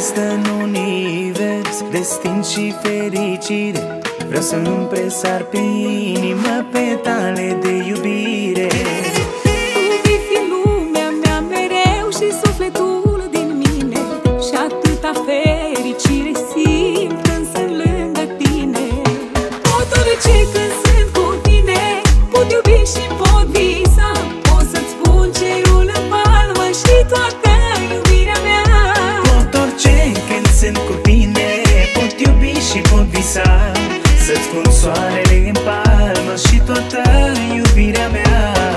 există în univers destin și fericire. Vreau să-mi presar pe inimă petale de iubire. Tu vei fi lumea mea mereu și sufletul din mine, și atâta fericire simt când sunt lângă tine. Pot orice când sunt cu tine, pot iubi și pot visa. Pot să-ți spun cerul în palmă și toată iubirea mea. Pot orice când sunt cu tine, pot iubi și pot visa. Să-ți spun soarele în palmă și toată iubirea mea.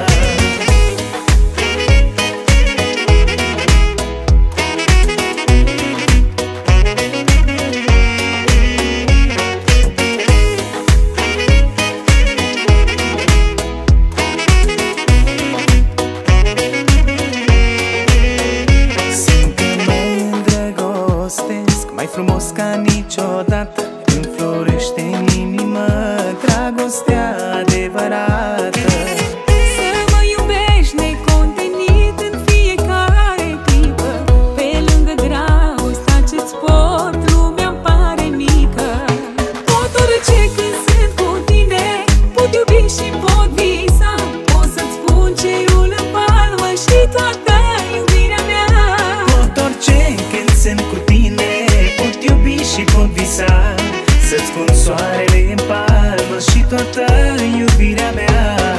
Mai frumos ca niciodată înflorește în inimă dragostea adevărată. Să mă iubești necontenit în fiecare clipă, pe lângă dragostea ce-ți port, lumea-mi pare mică. Pot orice când sunt cu tine, pot iubi și pot visa. Pot să-ți spun cerul în palmă și toată iubirea mea. Pot orice când sunt cu tine, pot iubi și pot visa. Să-ți spun soarele în palmă și toată iubirea mea.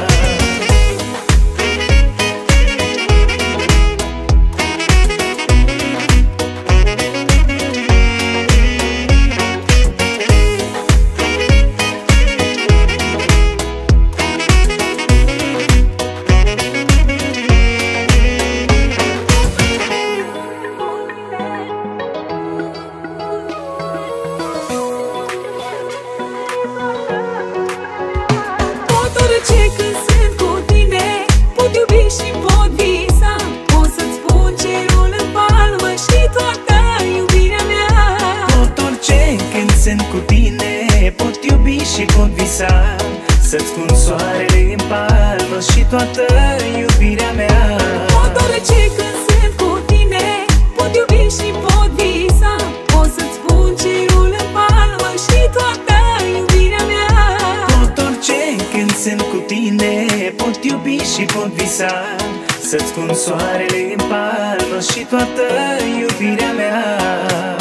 Orice când sunt cu tine, pot iubi și pot visa. Pot să-ți spun cerul în palmă și toată iubirea mea. Pot orice când sunt cu tine, pot iubi și pot visa. Să-ți spun soarele în palmă și toată iubirea mea. Pot orice când sunt cu tine, pot iubi și pot visa. Pot să-ți spun cerul în palmă și toată iubirea mea. Pot orice când sunt cu tine, pot iubi și pot visa. Să-ți spun soarele în palmă și toată iubirea mea.